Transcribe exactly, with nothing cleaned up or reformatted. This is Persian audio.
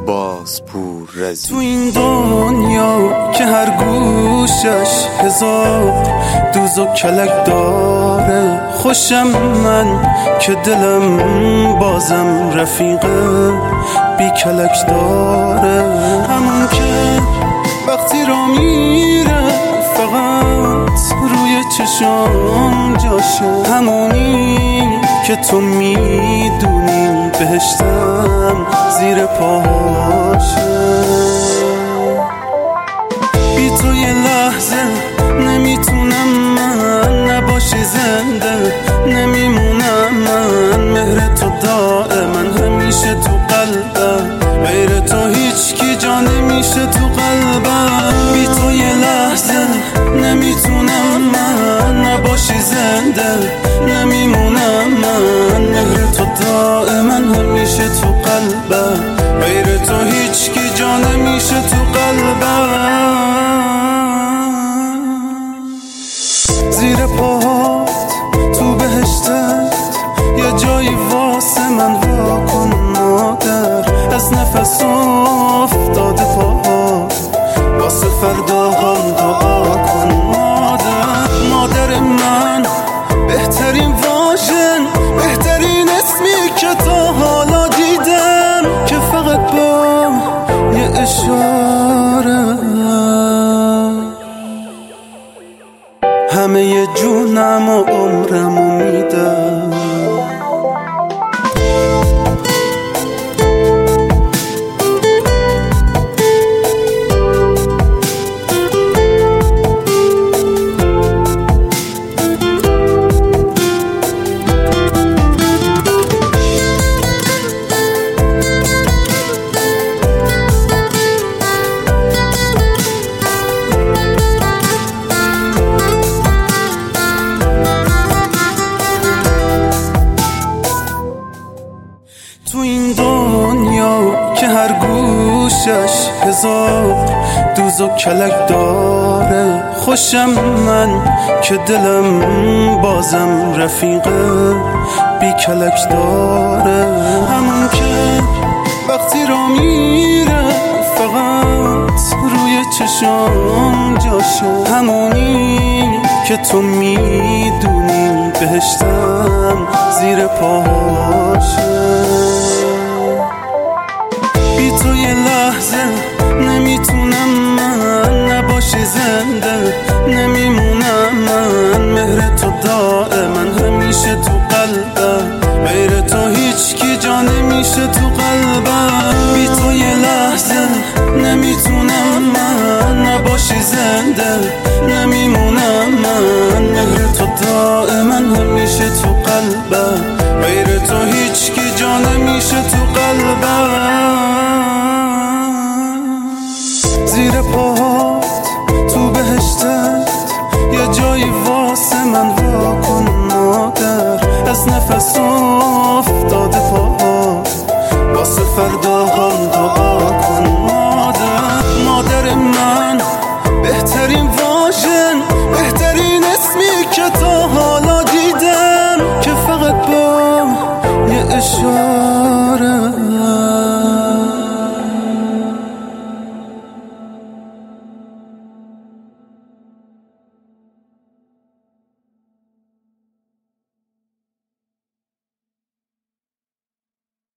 باز پور رزی. تو این دنیا که هر گوشش هزار دوز و کلک داره، خوشم من که دلم بازم رفیقه بی کلک داره. همون که وقتی را میره فقط روی چشام جاشه، همونی که تو میدونی بهشتم زیر پاشه. بی تو یه لحظه نمیتونم من نباشی زنده، نمیمونم من. مهر تو دائما همیشه تو قلبم، غیر تو هیچ کی جا نمیشه تو قلبم. بی تو یه لحظه نمیتونم من نباشی زنده، نمیمونم من. مهر تو دائما همیشه تو قلبم، غیر تو هیچ کی جا نمیشه تو قلبم. زیر پاهات تو بهشتت یه جایی واسه من واکن مادر، از نفس افتاده پاهات واسه فردا هم دعا کن مادر. مادر من بهترین واژن، بهترین اسمی که تا حالا دیدم، که فقط با یه اشاره همه ی جونم و عمرمو میدم. تو این دنیا که هر گوشش هزار دوز و کلک داره، خوشم من که دلم بازم رفیقه بی کلک داره. همون که وقتی را میره فقط روی چشام جاشه، همونی که تو میدونی بهشتم زیر پاشه. بی تو یه لحظه نمیتونم من نباشی زنده، نمیمونم من. مهر تو دائما همیشه تو